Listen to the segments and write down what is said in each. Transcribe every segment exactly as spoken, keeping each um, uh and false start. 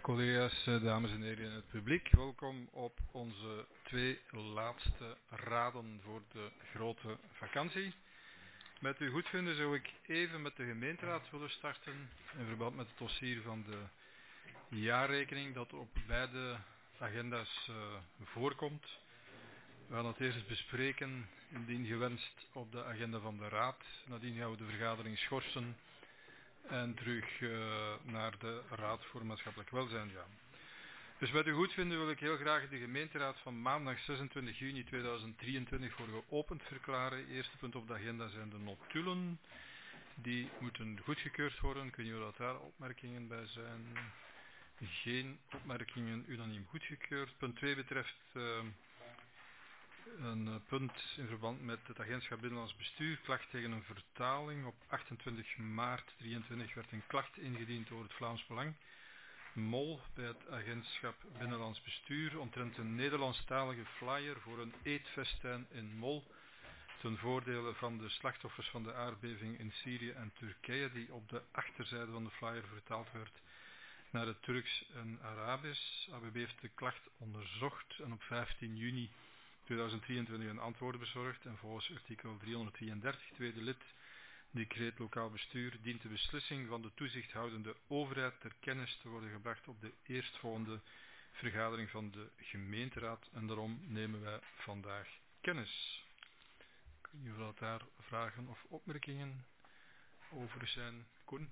Collega's, dames en heren in het publiek, welkom op onze twee laatste raden voor de grote vakantie. Met uw goedvinden zou ik even met de gemeenteraad willen starten in verband met het dossier van de jaarrekening dat op beide agenda's uh, voorkomt. We gaan het eerst bespreken, indien gewenst, op de agenda van de raad. Nadien gaan we de vergadering schorsen en terug uh, naar de Raad voor Maatschappelijk Welzijn gaan. Dus met uw goedvinden wil ik heel graag de gemeenteraad van maandag zesentwintig juni tweeduizend drieëntwintig voor geopend verklaren. Eerste punt op de agenda zijn de notulen. Die moeten goedgekeurd worden. Ik weet niet of daar opmerkingen bij zijn. Geen opmerkingen, unaniem goedgekeurd. Punt twee betreft uh, een uh, punt in verband met het agentschap Binnenlands Bestuur. Klacht tegen een vertaling. Op achtentwintig maart drieëntwintig werd een klacht ingediend door het Vlaams Belang. Mol bij het agentschap Binnenlands Bestuur omtrent een Nederlandstalige flyer voor een eetfestijn in Mol ten voordele van de slachtoffers van de aardbeving in Syrië en Turkije, die op de achterzijde van de flyer vertaald werd naar het Turks en Arabisch. A B B heeft de klacht onderzocht en op vijftien juni tweeduizend drieëntwintig een antwoord bezorgd en volgens artikel driehonderddrieëndertig tweede lid decreet lokaal bestuur dient de beslissing van de toezichthoudende overheid ter kennis te worden gebracht op de eerstvolgende vergadering van de gemeenteraad en daarom nemen wij vandaag kennis. Ik weet niet of dat daar vragen of opmerkingen over zijn. Koen?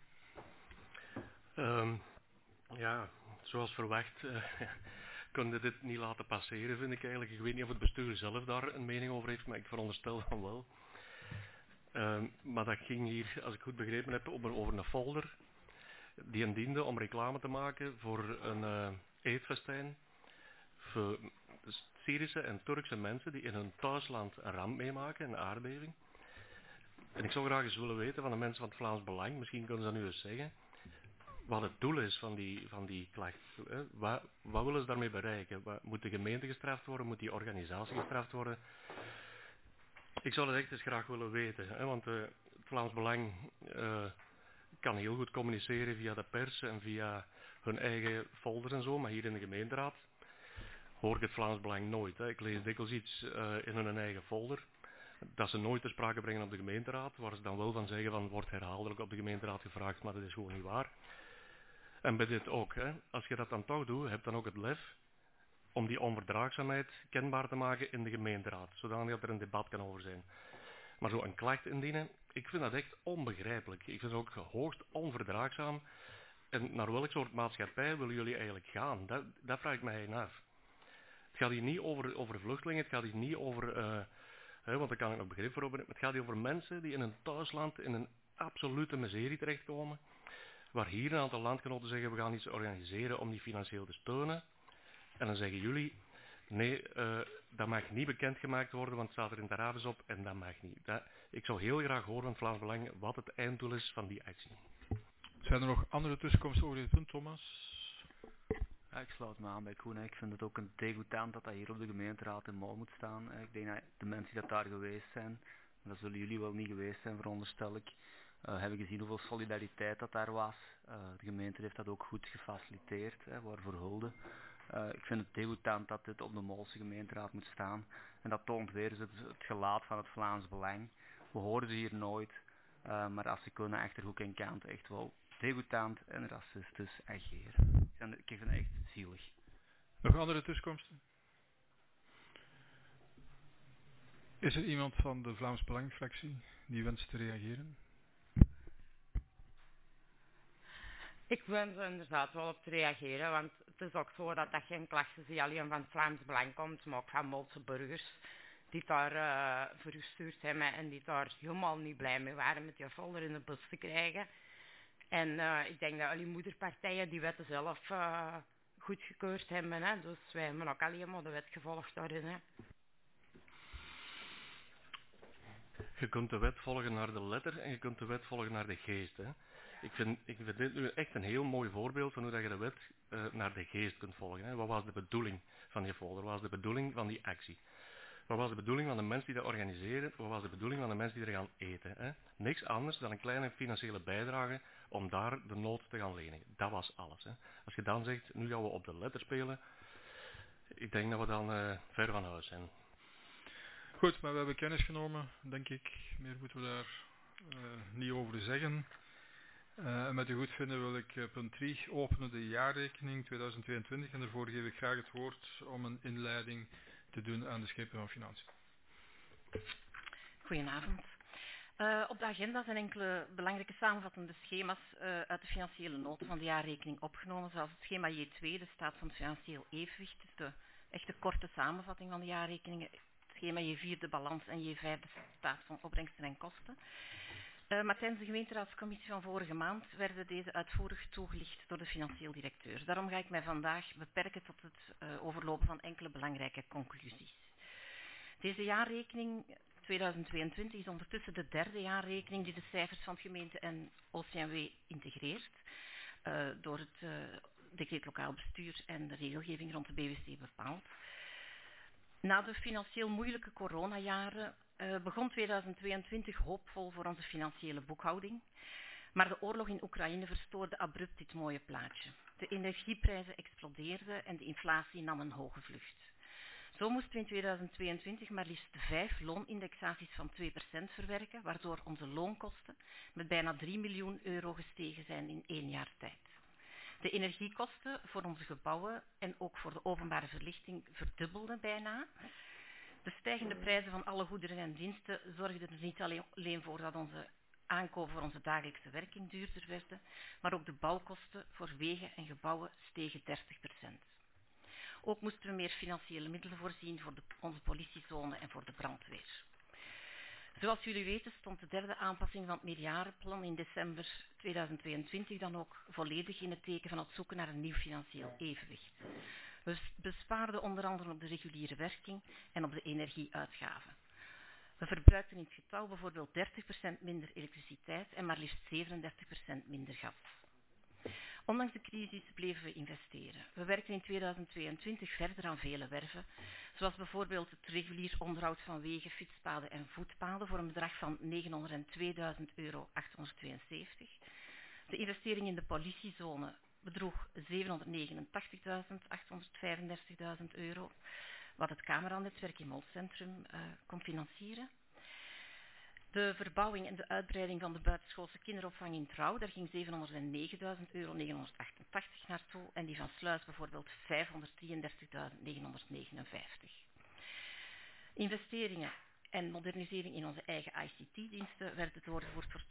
Um, ja, zoals verwacht uh, konden dit niet laten passeren, vind ik eigenlijk. Ik weet niet of het bestuur zelf daar een mening over heeft, maar ik veronderstel van wel. Uh, maar dat ging hier, als ik goed begrepen heb, over een folder die een diende om reclame te maken voor een uh, eetfestijn voor Syrische en Turkse mensen die in hun thuisland een ramp meemaken, een aardbeving. En ik zou graag eens willen weten van de mensen van het Vlaams Belang, misschien kunnen ze dat nu eens zeggen, wat het doel is van die, van die klacht. Hè? Wat, wat willen ze daarmee bereiken? Wat, moet de gemeente gestraft worden? Moet die organisatie gestraft worden? Ik zou het echt eens graag willen weten, hè? Want uh, het Vlaams Belang uh, kan heel goed communiceren via de pers en via hun eigen folders en zo, maar hier in de gemeenteraad hoor ik het Vlaams Belang nooit. Hè? Ik lees dikwijls iets uh, in hun eigen folder dat ze nooit ter sprake brengen op de gemeenteraad, waar ze dan wel van zeggen van wordt herhaaldelijk op de gemeenteraad gevraagd, maar dat is gewoon niet waar. En bij dit ook, hè? Als je dat dan toch doet, heb dan ook het lef om die onverdraagzaamheid kenbaar te maken in de gemeenteraad, zodat er een debat kan over zijn. Maar zo een klacht indienen, ik vind dat echt onbegrijpelijk. Ik vind het ook hoogst onverdraagzaam. En naar welk soort maatschappij willen jullie eigenlijk gaan? Dat, dat vraag ik mij af. Het gaat hier niet over, over vluchtelingen, het gaat hier niet over, uh, hè, want daar kan ik nog begrip voor hebben, het gaat hier over mensen die in een thuisland in een absolute miserie terechtkomen, waar hier een aantal landgenoten zeggen, we gaan iets organiseren om die financieel te steunen. En dan zeggen jullie, nee, uh, dat mag niet bekendgemaakt worden, want het staat er in het Arabisch op en dat mag niet. Dat, ik zou heel graag horen van het Vlaams Belang wat het einddoel is van die actie. Zijn er nog andere tussenkomsten over dit punt, Thomas? Ja, ik sluit me aan bij Koen. Ik vind het ook een degoutant dat dat hier op de gemeenteraad in Mol moet staan. Ik denk dat de mensen die dat daar geweest zijn, en dat zullen jullie wel niet geweest zijn, veronderstel ik, uh, hebben gezien hoeveel solidariteit dat daar was. Uh, de gemeente heeft dat ook goed gefaciliteerd, hè, waarvoor hulde. Uh, ik vind het degoutant dat dit op de Molse gemeenteraad moet staan. En dat toont weer het, het gelaat van het Vlaams Belang. We horen ze hier nooit, uh, maar als ze kunnen achterhoek en kant echt wel degoutant en racistisch ageren. Ik vind het echt zielig. Nog andere tussenkomsten? Is er iemand van de Vlaams Belang-fractie die wenst te reageren? Ik wens er inderdaad wel op te reageren, want het is ook zo dat dat geen klacht is die alleen van het Vlaams Belang komt, maar ook van Molse burgers die daar uh, vergestuurd hebben en die daar helemaal niet blij mee waren met die folder in de bus te krijgen. En uh, ik denk dat al die moederpartijen die wetten zelf uh, goedgekeurd hebben, hè? Dus wij hebben ook alleen maar de wet gevolgd daarin. Hè? Je kunt de wet volgen naar de letter en je kunt de wet volgen naar de geest. Hè. Ik, vind, ik vind dit nu echt een heel mooi voorbeeld van hoe dat je de wet uh, naar de geest kunt volgen. Hè. Wat was de bedoeling van die folder? Wat was de bedoeling van die actie? Wat was de bedoeling van de mensen die dat organiseren? Wat was de bedoeling van de mensen die er gaan eten? Hè? Niks anders dan een kleine financiële bijdrage om daar de nood te gaan lenen. Dat was alles. Hè? Als je dan zegt, nu gaan we op de letter spelen, ik denk dat we dan uh, ver van huis zijn. Goed, maar we hebben kennis genomen, denk ik. Meer moeten we daar uh, niet over zeggen. Uh, en met uw goedvinden wil ik uh, punt drie openen de jaarrekening tweeduizend tweeëntwintig en daarvoor geef ik graag het woord om een inleiding te doen aan de schepen van Financiën. Goedenavond. Uh, op de agenda zijn enkele belangrijke samenvattende schema's uh, uit de financiële noten van de jaarrekening opgenomen, zoals het schema J twee, de staat van het financieel evenwicht, dus de echte korte samenvatting van de jaarrekeningen, het schema J vier, de balans, en J vijf, de staat van opbrengsten en kosten. Uh, maar tijdens de gemeenteraadscommissie van vorige maand werden deze uitvoerig toegelicht door de financieel directeur. Daarom ga ik mij vandaag beperken tot het uh, overlopen van enkele belangrijke conclusies. Deze jaarrekening tweeduizend tweeëntwintig is ondertussen de derde jaarrekening die de cijfers van het gemeente- en O C M W integreert uh, door het uh, decreet lokaal bestuur en de regelgeving rond de B W C bepaald. Na de financieel moeilijke coronajaren uh, begon tweeduizend tweeëntwintig hoopvol voor onze financiële boekhouding, maar de oorlog in Oekraïne verstoorde abrupt dit mooie plaatje. De energieprijzen explodeerden en de inflatie nam een hoge vlucht. Zo moesten we in tweeduizend tweeëntwintig maar liefst vijf loonindexaties van twee procent verwerken, waardoor onze loonkosten met bijna drie miljoen euro gestegen zijn in één jaar tijd. De energiekosten voor onze gebouwen en ook voor de openbare verlichting verdubbelden bijna. De stijgende prijzen van alle goederen en diensten zorgden er niet alleen voor dat onze aankopen voor onze dagelijkse werking duurder werden, maar ook de bouwkosten voor wegen en gebouwen stegen dertig procent. Ook moesten we meer financiële middelen voorzien voor de, onze politiezone en voor de brandweer. Zoals jullie weten stond de derde aanpassing van het meerjarenplan in december tweeduizend tweeëntwintig dan ook volledig in het teken van het zoeken naar een nieuw financieel evenwicht. We bespaarden onder andere op de reguliere werking en op de energieuitgaven. We verbruikten in het getal bijvoorbeeld dertig procent minder elektriciteit en maar liefst zevenendertig procent minder gas. Ondanks de crisis bleven we investeren. We werkten in tweeduizend tweeëntwintig verder aan vele werven, zoals bijvoorbeeld het regulier onderhoud van wegen, fietspaden en voetpaden voor een bedrag van negenhonderdtweeduizend euro achthonderdtweeënzeventig. De investering in de politiezone bedroeg zevenhonderdnegenentachtigduizend achthonderdvijfendertig euro, wat het cameranetwerk in Molscentrum uh, kon financieren. De verbouwing en de uitbreiding van de buitenschoolse kinderopvang in Trouw, daar ging zevenhonderdnegenduizend euro negenhonderdachtentachtig naartoe en die van Sluis bijvoorbeeld vijfhonderddrieëndertigduizend negenhonderdnegenenvijftig. Investeringen en modernisering in onze eigen I C T-diensten werden doorgevoerd voor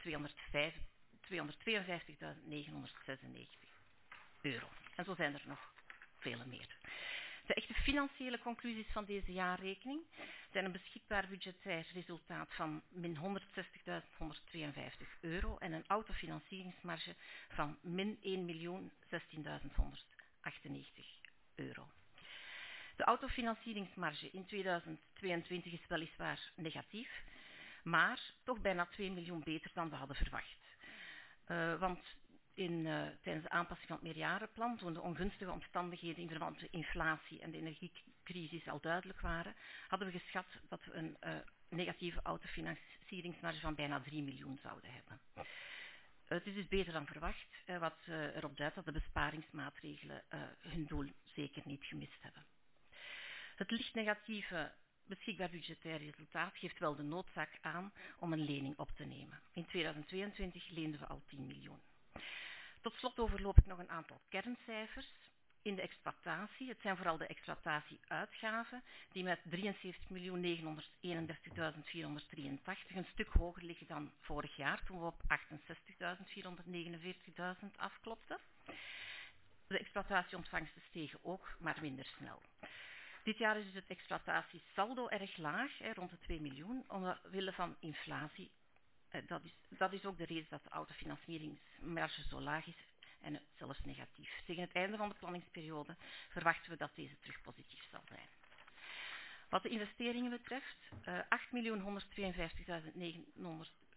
tweehonderdtweeënvijftigduizend negenhonderdzesennegentig euro. En zo zijn er nog vele meer. De echte financiële conclusies van deze jaarrekening zijn een beschikbaar budgetair resultaat van min honderdzestigduizend honderdtweeënvijftig euro en een autofinancieringsmarge van min één miljoen zestienduizend honderdachtennegentig euro. De autofinancieringsmarge in tweeduizend tweeëntwintig is weliswaar negatief, maar toch bijna twee miljoen beter dan we hadden verwacht. Uh, want In, uh, tijdens de aanpassing van het meerjarenplan, toen de ongunstige omstandigheden in verband met de inflatie en de energiecrisis al duidelijk waren, hadden we geschat dat we een uh, negatieve autofinancieringsmarge van bijna drie miljoen zouden hebben. Uh, het is dus beter dan verwacht, uh, wat uh, erop duidt dat de besparingsmaatregelen uh, hun doel zeker niet gemist hebben. Het licht negatieve beschikbaar budgetair resultaat geeft wel de noodzaak aan om een lening op te nemen. In tweeduizend tweeëntwintig leenden we al tien miljoen. Tot slot overloop ik nog een aantal kerncijfers. In de exploitatie, het zijn vooral de exploitatieuitgaven, die met drieënzeventig miljoen negenhonderdeenendertigduizend vierhonderddrieëntachtig een stuk hoger liggen dan vorig jaar, toen we op achtenzestigduizend vierhonderdnegenenveertigduizend afklopten. De exploitatieontvangsten stegen ook, maar minder snel. Dit jaar is dus het exploitatiesaldo erg laag, hè, rond de twee miljoen, omwille van inflatie. Dat is, dat is ook de reden dat de autofinancieringsmarge zo laag is en zelfs negatief. Tegen het einde van de planningsperiode verwachten we dat deze terug positief zal zijn. Wat de investeringen betreft, uh, acht miljoen honderdtweeënvijftigduizend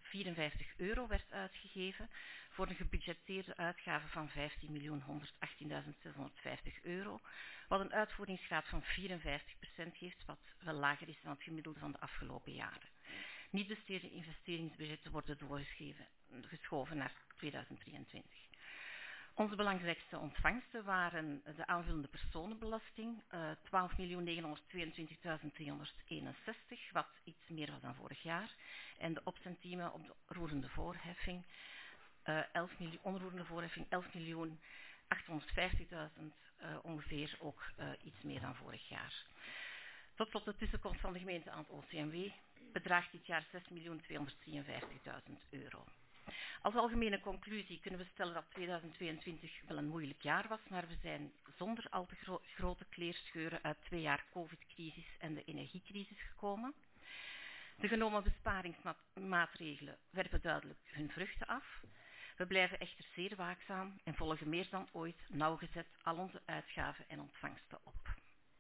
vierenvijftig euro werd uitgegeven voor een gebudgeteerde uitgave van vijftien miljoen honderdachtien zeshonderdvijftig euro, wat een uitvoeringsgraad van vierenvijftig procent geeft, wat wel lager is dan het gemiddelde van de afgelopen jaren. Niet besteedde investeringsbudgetten worden doorgeschoven naar tweeduizend drieëntwintig. Onze belangrijkste ontvangsten waren de aanvullende personenbelasting, uh, twaalf miljoen negenhonderdtweeëntwintig driehonderdeenenzestig, wat iets meer was dan vorig jaar. En de opcentiemen op de roerende voorheffing, uh, elf miljoen, onroerende voorheffing elf miljoen achthonderdvijftigduizend, uh, ongeveer ook uh, iets meer dan vorig jaar. Tot slot de tussenkomst van de gemeente aan het O C M W bedraagt dit jaar zes miljoen tweehonderddrieënvijftigduizend euro. Als algemene conclusie kunnen we stellen dat tweeduizend tweeëntwintig wel een moeilijk jaar was, maar we zijn zonder al te gro grote kleerscheuren uit twee jaar COVID-crisis en de energiecrisis gekomen. De genomen besparingsmaatregelen werpen duidelijk hun vruchten af. We blijven echter zeer waakzaam en volgen meer dan ooit nauwgezet al onze uitgaven en ontvangsten op.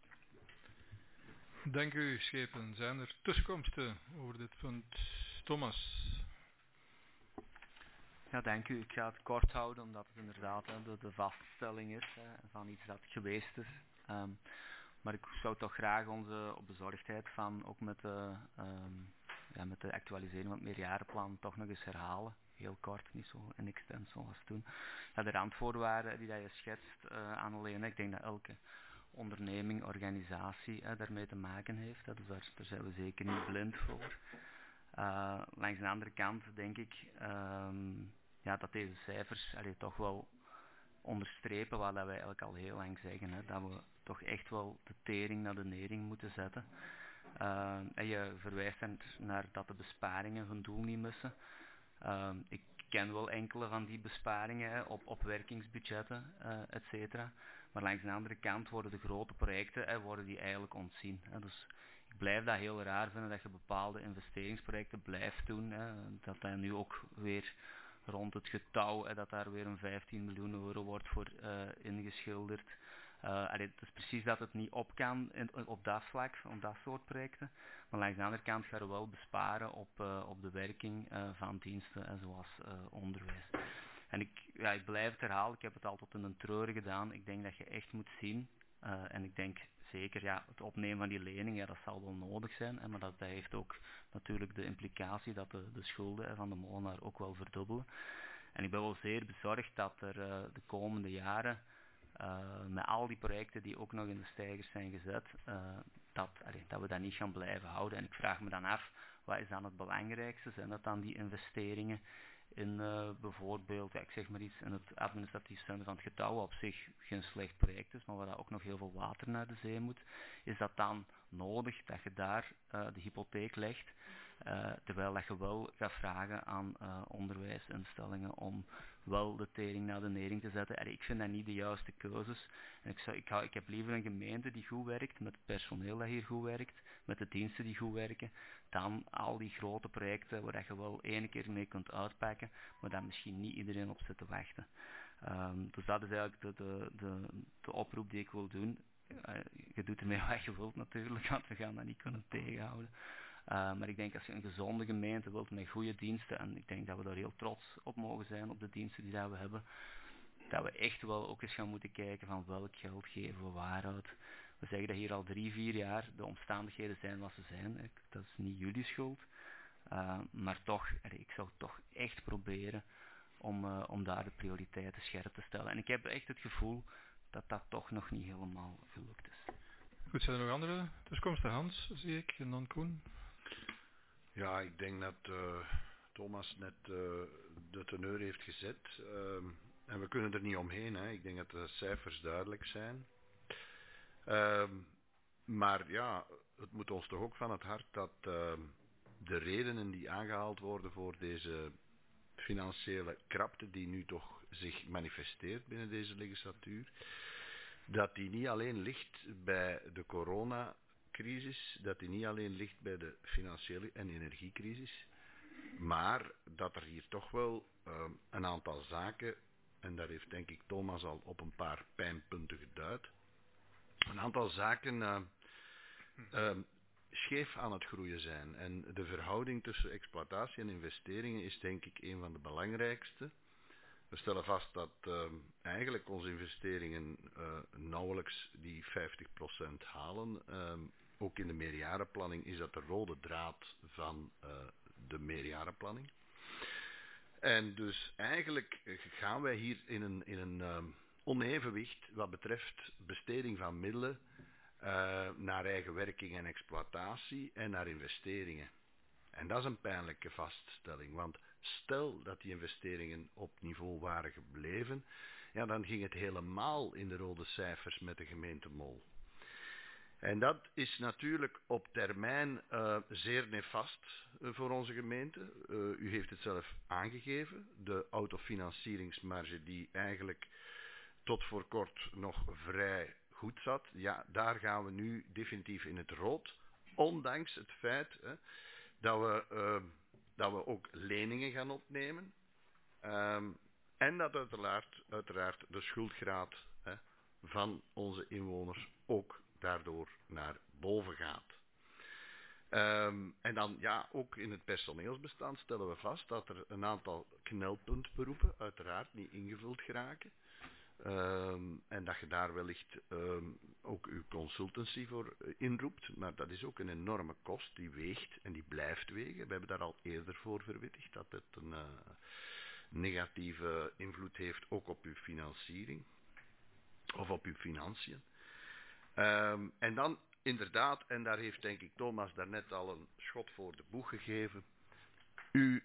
Dank u, Schepen. Zijn er tussenkomsten over dit punt? Thomas? Ja, dank u. Ik ga het kort houden, omdat het inderdaad hè, de, de vaststelling is hè, van iets dat geweest is. Um, maar ik zou toch graag onze op bezorgdheid van, ook met de, um, ja, met de actualisering van het meerjarenplan, toch nog eens herhalen. Heel kort, niet zo in extenso als toen. Ja, de randvoorwaarden die dat je schetst uh, aan alleen, ik denk dat elke onderneming, organisatie hè, daarmee te maken heeft. Hè, dus daar, daar zijn we zeker niet blind voor. Uh, langs de andere kant denk ik um, ja, dat deze cijfers allee, toch wel onderstrepen wat dat wij eigenlijk al heel lang zeggen. Hè, dat we toch echt wel de tering naar de nering moeten zetten. Uh, en je verwijst er naar dat de besparingen hun doel niet missen. Uh, ik ken wel enkele van die besparingen hè, op, op werkingsbudgetten, uh, et cetera. Maar langs de andere kant worden de grote projecten hè, worden die eigenlijk ontzien. Hè. Dus ik blijf dat heel raar vinden dat je bepaalde investeringsprojecten blijft doen. Hè. Dat dat nu ook weer rond het getouw, hè, dat daar weer een vijftien miljoen euro wordt voor uh, ingeschilderd. Uh, allee, het is precies dat het niet op kan in, op dat vlak, op dat soort projecten. Maar langs de andere kant gaan we wel besparen op, uh, op de werking uh, van diensten, hè, zoals uh, onderwijs. En ik, ja, ik blijf het herhalen, ik heb het altijd in een treuren gedaan. Ik denk dat je echt moet zien, uh, en ik denk zeker, ja, het opnemen van die lening, ja, dat zal wel nodig zijn. Hè, maar dat, dat heeft ook natuurlijk de implicatie dat de, de schulden hè, van de molenaar ook wel verdubbelen. En ik ben wel zeer bezorgd dat er uh, de komende jaren, uh, met al die projecten die ook nog in de stijgers zijn gezet, uh, dat, allee, dat we dat niet gaan blijven houden. En ik vraag me dan af, wat is dan het belangrijkste? Zijn dat dan die investeringen in uh, bijvoorbeeld, ja, ik zeg maar iets, in het administratief centrum van het getouw, wat op zich geen slecht project is, maar waar dat ook nog heel veel water naar de zee moet, is dat dan nodig dat je daar uh, de hypotheek legt, uh, terwijl dat je wel gaat vragen aan uh, onderwijsinstellingen om wel de tering naar de nering te zetten. Allee, ik vind dat niet de juiste keuzes. En ik, zou, ik, hou, ik heb liever een gemeente die goed werkt, met het personeel dat hier goed werkt, met de diensten die goed werken, dan al die grote projecten waar je wel één keer mee kunt uitpakken, maar daar misschien niet iedereen op zit te wachten. Um, dus dat is eigenlijk de, de, de, de oproep die ik wil doen. Uh, je doet ermee wat je wilt natuurlijk, want we gaan dat niet kunnen tegenhouden. Uh, maar ik denk als je een gezonde gemeente wilt met goede diensten, en ik denk dat we daar heel trots op mogen zijn op de diensten die dat we hebben, dat we echt wel ook eens gaan moeten kijken van welk geld geven we waaruit. We zeggen dat hier al drie, vier jaar de omstandigheden zijn wat ze zijn. Dat is niet jullie schuld. Uh, maar toch, ik zou toch echt proberen om, uh, om daar de prioriteiten scherp te stellen. En ik heb echt het gevoel dat dat toch nog niet helemaal gelukt is. Goed, zijn er nog andere tussenkomsten? Hans, zie ik, en dan Koen. Ja, ik denk dat uh, Thomas net uh, de teneur heeft gezet. Uh, en we kunnen er niet omheen. Hè. Ik denk dat de cijfers duidelijk zijn. Uh, maar ja, het moet ons toch ook van het hart dat uh, de redenen die aangehaald worden voor deze financiële krapte die nu toch zich manifesteert binnen deze legislatuur, dat die niet alleen ligt bij de coronacrisis, dat die niet alleen ligt bij de financiële en energiecrisis, maar dat er hier toch wel uh, een aantal zaken, en daar heeft denk ik Thomas al op een paar pijnpunten geduid, een aantal zaken uh, uh, scheef aan het groeien zijn. En de verhouding tussen exploitatie en investeringen is denk ik een van de belangrijkste. We stellen vast dat uh, eigenlijk onze investeringen uh, nauwelijks die vijftig procent halen. Uh, ook in de meerjarenplanning is dat de rode draad van uh, de meerjarenplanning. En dus eigenlijk gaan wij hier in een, in een uh, onevenwicht wat betreft besteding van middelen uh, naar eigen werking en exploitatie en naar investeringen. En dat is een pijnlijke vaststelling, want stel dat die investeringen op niveau waren gebleven, ja, dan ging het helemaal in de rode cijfers met de gemeente Mol. En dat is natuurlijk op termijn uh, zeer nefast uh, voor onze gemeente. Uh, u heeft het zelf aangegeven, de autofinancieringsmarge die eigenlijk tot voor kort nog vrij goed zat. Ja, daar gaan we nu definitief in het rood, ondanks het feit hè, dat we, uh, dat we ook leningen gaan opnemen. Um, en dat uiteraard, uiteraard de schuldgraad hè, van onze inwoners ook daardoor naar boven gaat. Um, en dan ja, ook in het personeelsbestand stellen we vast dat er een aantal knelpuntberoepen uiteraard niet ingevuld geraken. Um, en dat je daar wellicht um, ook uw consultancy voor uh, inroept. Maar dat is ook een enorme kost die weegt en die blijft wegen. We hebben daar al eerder voor verwittigd dat het een uh, negatieve invloed heeft ook op uw financiering. Of op uw financiën. Um, en dan inderdaad, en daar heeft denk ik Thomas daarnet al een schot voor de boeg gegeven. U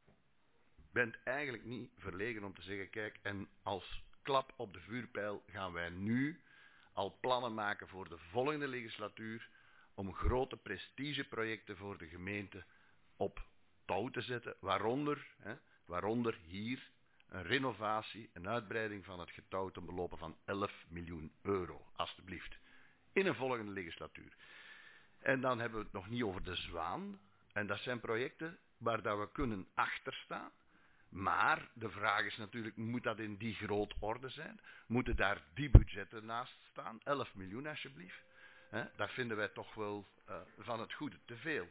bent eigenlijk niet verlegen om te zeggen, kijk, en als klap op de vuurpijl gaan wij nu al plannen maken voor de volgende legislatuur om grote prestigeprojecten voor de gemeente op touw te zetten, waaronder, hè, waaronder hier een renovatie, een uitbreiding van het getouw ten belopen van elf miljoen euro, alstublieft, in een volgende legislatuur. En dan hebben we het nog niet over de Zwaan, en dat zijn projecten waar dat we kunnen achterstaan. Maar de vraag is natuurlijk, moet dat in die grootorde zijn? Moeten daar die budgetten naast staan? elf miljoen alsjeblieft. He, dat vinden wij toch wel uh, van het goede te veel.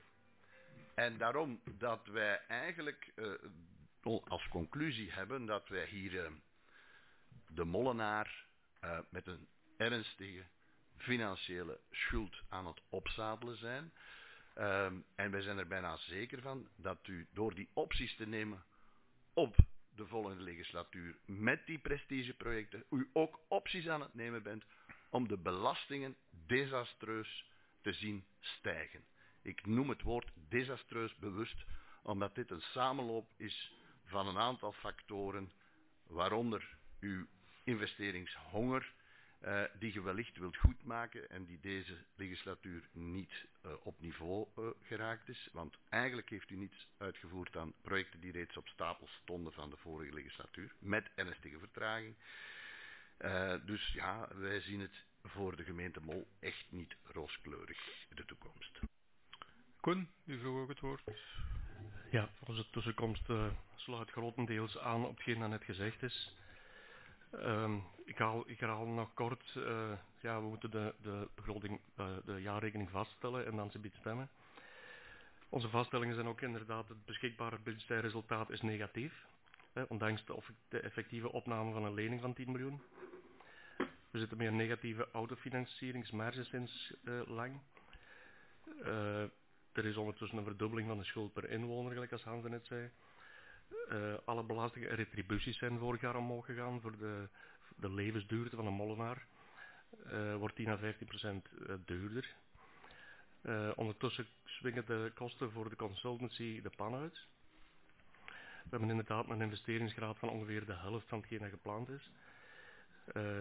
En daarom dat wij eigenlijk uh, als conclusie hebben dat wij hier uh, de molenaar uh, met een ernstige financiële schuld aan het opzadelen zijn. Uh, en wij zijn er bijna zeker van dat u door die opties te nemen op de volgende legislatuur met die prestigeprojecten u ook opties aan het nemen bent om de belastingen desastreus te zien stijgen. Ik noem het woord desastreus bewust, omdat dit een samenloop is van een aantal factoren, waaronder uw investeringshonger, uh, die je wellicht wilt goedmaken en die deze legislatuur niet uh, op niveau uh, geraakt is. Want eigenlijk heeft u niets uitgevoerd aan projecten die reeds op stapel stonden van de vorige legislatuur, met ernstige vertraging. Uh, dus ja, wij zien het voor de gemeente Mol echt niet rooskleurig de toekomst. Koen, u vroeg ook het woord. Ja, onze tussenkomst uh, sluit grotendeels aan op hetgeen dat net gezegd is. Um, ik, haal, ik herhaal nog kort, uh, ja, we moeten de, de begroting, uh, de jaarrekening vaststellen en dan ze biedt stemmen. Onze vaststellingen zijn ook inderdaad, het beschikbare budgetair resultaat is negatief, hè, ondanks de, de effectieve opname van een lening van tien miljoen. We zitten met een negatieve autofinancieringsmarge sinds uh, lang. Uh, er is ondertussen een verdubbeling van de schuld per inwoner, gelijk als Hans net zei. Uh, alle belastingen en retributies zijn vorig jaar omhoog gegaan voor de, de levensduurte van een molenaar. Uh, wordt tien à vijftien procent duurder. Uh, ondertussen swingen de kosten voor de consultancy de pan uit. We hebben inderdaad een investeringsgraad van ongeveer de helft van hetgeen dat gepland is. Uh,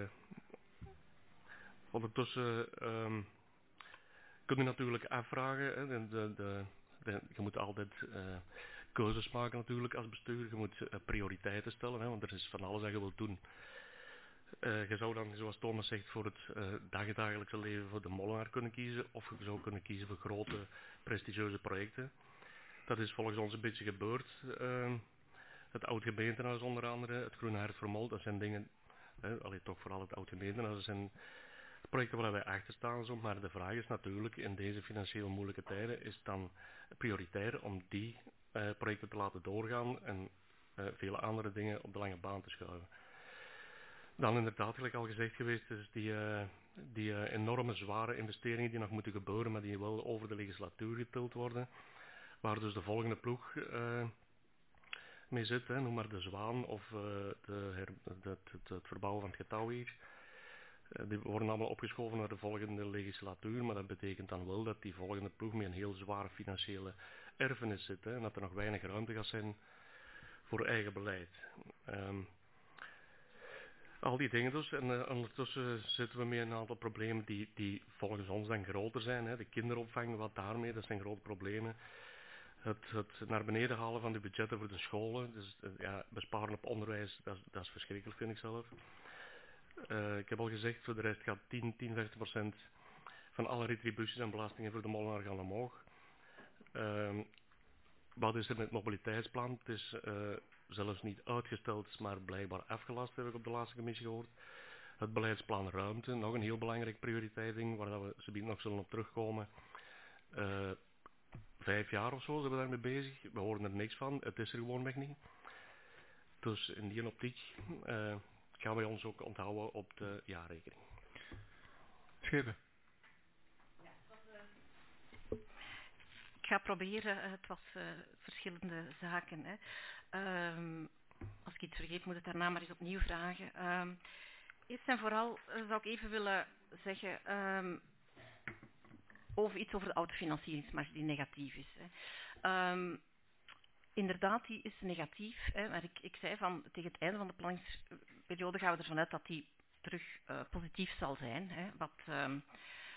ondertussen um, kun je natuurlijk afvragen, hè, de, de, de, de, je moet altijd uh, keuzes maken natuurlijk als bestuur, je moet uh, prioriteiten stellen, hè, want er is van alles dat je wilt doen. Uh, je zou dan, zoals Thomas zegt, voor het uh, dagdagelijkse leven voor de molenaar kunnen kiezen, of je zou kunnen kiezen voor grote, prestigieuze projecten. Dat is volgens ons een beetje gebeurd. Uh, het oud-gemeentehuis onder andere, het Groene Hart voor Mol, dat zijn dingen, uh, allee, toch vooral het oud-gemeentehuis, dat zijn projecten waar wij achter staan, zo, maar de vraag is natuurlijk, in deze financieel moeilijke tijden, is het dan prioritair om die uh, projecten te laten doorgaan en uh, vele andere dingen op de lange baan te schuiven. Dan inderdaad, gelijk al gezegd geweest, is die, uh, die uh, enorme zware investeringen die nog moeten gebeuren, maar die wel over de legislatuur getild worden, waar dus de volgende ploeg uh, mee zit, hè, noem maar de Zwaan of uh, de her, de, het, het, het verbouwen van het getouw hier. Uh, die worden allemaal opgeschoven naar de volgende legislatuur, maar dat betekent dan wel dat die volgende ploeg met een heel zware financiële erfenis zit, hè, en dat er nog weinig ruimte gaat zijn voor eigen beleid. Um, al die dingen dus, en uh, ondertussen zitten we met een aantal problemen die, die volgens ons dan groter zijn, hè. De kinderopvang, wat daarmee, dat zijn grote problemen. Het, het naar beneden halen van de budgetten voor de scholen, dus uh, ja, besparen op onderwijs, dat, dat is verschrikkelijk, vind ik zelf. Uh, ik heb al gezegd, voor de rest gaat tien, tien, vijftien procent van alle retributies en belastingen voor de molenaar gaan omhoog. Uh, wat is er met het mobiliteitsplan? Het is uh, zelfs niet uitgesteld, maar blijkbaar afgelast, heb ik op de laatste commissie gehoord. Het beleidsplan ruimte, nog een heel belangrijk prioriteitsding, waar we zometeen nog zullen op terugkomen. Uh, vijf jaar of zo zijn we daarmee bezig. We horen er niks van, het is er gewoonweg niet. Dus in die optiek uh, gaan wij ons ook onthouden op de jaarrekening. Schepen. Ik ga proberen, het was uh, verschillende zaken. Hè. Um, als ik iets vergeet, moet ik het daarna maar eens opnieuw vragen. Um, eerst en vooral uh, zou ik even willen zeggen um, over iets over de autofinancieringsmarge die negatief is. Hè. Um, inderdaad, die is negatief, hè, maar ik, ik zei van tegen het einde van de planningsperiode gaan we ervan uit dat die terug uh, positief zal zijn. Hè, wat... Um,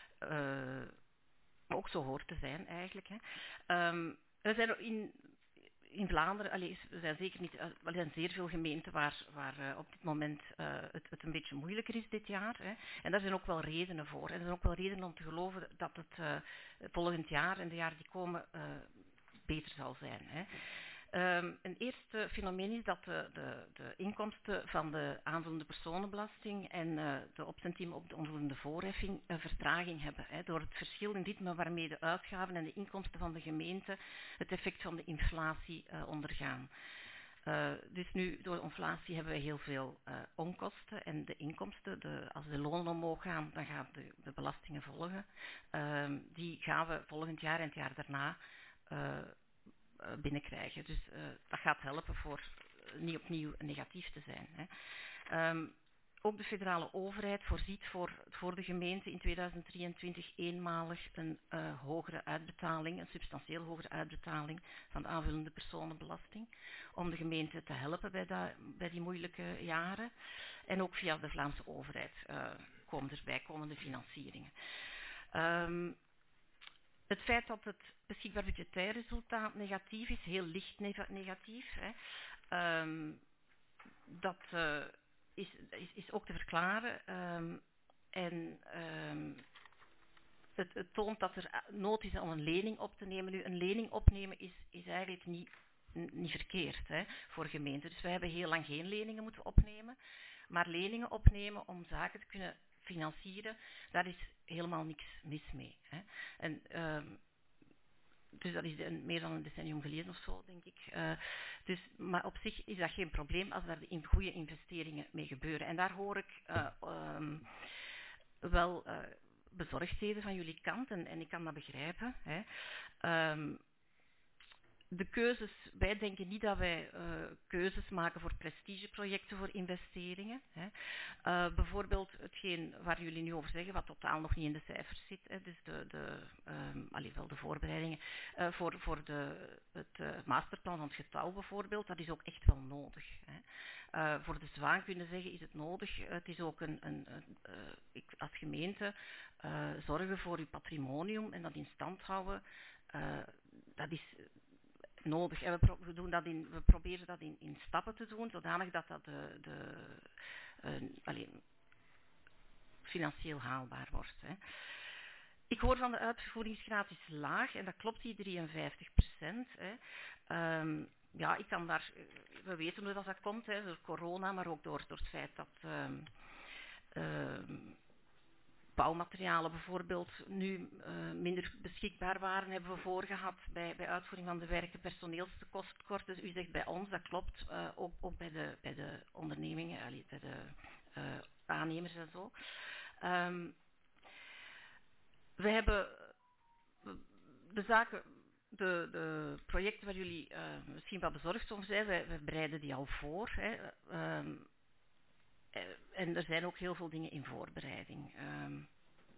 uh, Maar ook zo hoort te zijn eigenlijk. Hè. Um, we zijn in, in Vlaanderen, allee, er zijn zeker niet, er zijn zeer veel gemeenten waar, waar uh, op dit moment uh, het, het een beetje moeilijker is dit jaar. Hè. En daar zijn ook wel redenen voor. En er zijn ook wel redenen om te geloven dat het uh, volgend jaar en de jaren die komen uh, beter zal zijn. Hè. Um, een eerste fenomeen is dat de, de, de inkomsten van de aanvullende personenbelasting en uh, de opcentiem op de onroerende voorheffing een vertraging hebben. Hè, door het verschil in ritme waarmee de uitgaven en de inkomsten van de gemeente het effect van de inflatie uh, ondergaan. Uh, dus nu, door de inflatie hebben we heel veel uh, onkosten en de inkomsten, de, als de lonen omhoog gaan, dan gaan de, de belastingen volgen. Uh, die gaan we volgend jaar en het jaar daarna uh, binnenkrijgen. Dus uh, dat gaat helpen voor uh, niet opnieuw negatief te zijn. Hè. Um, ook de federale overheid voorziet voor, voor de gemeente in tweeduizend drieëntwintig eenmalig een uh, hogere uitbetaling, een substantieel hogere uitbetaling van de aanvullende personenbelasting, om de gemeente te helpen bij, dat, bij die moeilijke jaren. En ook via de Vlaamse overheid uh, komen er bijkomende financieringen. Um, Het feit dat het beschikbaar budgetair resultaat negatief is, heel licht negatief, hè, um, dat uh, is, is, is ook te verklaren. Um, en um, het, het toont dat er nood is om een lening op te nemen. Nu, een lening opnemen is, is eigenlijk niet, niet verkeerd, hè, voor gemeenten. Dus wij hebben heel lang geen leningen moeten opnemen. Maar leningen opnemen om zaken te kunnen financieren, daar is helemaal niks mis mee. Hè. En, um, dus dat is een, meer dan een decennium geleden of zo, denk ik. Uh, dus, maar op zich is dat geen probleem als daar in goede investeringen mee gebeuren. En daar hoor ik uh, um, wel uh, bezorgdheden van jullie kant, en, en ik kan dat begrijpen. Hè. Um, De keuzes, wij denken niet dat wij uh, keuzes maken voor prestigeprojecten, voor investeringen. Hè. Uh, bijvoorbeeld hetgeen waar jullie nu over zeggen, wat totaal nog niet in de cijfers zit, hè, dus de, de, um, allee, wel de voorbereidingen uh, voor, voor de, het uh, masterplan van het getouw bijvoorbeeld, dat is ook echt wel nodig. Hè. Uh, voor de Zwaan kunnen zeggen is het nodig, uh, het is ook een, een, een uh, ik, als gemeente uh, zorgen voor uw patrimonium en dat in stand houden, uh, dat is nodig. En we, pro we, doen dat in, we proberen dat in, in stappen te doen, zodanig dat dat de, de, uh, alleen, financieel haalbaar wordt. Hè. Ik hoor van de uitvoeringsgraad is laag, en dat klopt, die drieënvijftig procent. Hè. Um, ja, ik kan daar, we weten hoe dat, dat komt, hè, door corona, maar ook door, door het feit dat um, um, bouwmaterialen bijvoorbeeld nu uh, minder beschikbaar waren, hebben we voorgehad bij, bij uitvoering van de werken, personeelstekorten. Dus u zegt bij ons, dat klopt, uh, ook, ook bij, de, bij de ondernemingen, allee, bij de uh, aannemers en zo. Um, we hebben de zaken, de, de projecten waar jullie uh, misschien wat bezorgd over zijn, wij, wij bereiden die al voor. Hè. Um, en er zijn ook heel veel dingen in voorbereiding. Um,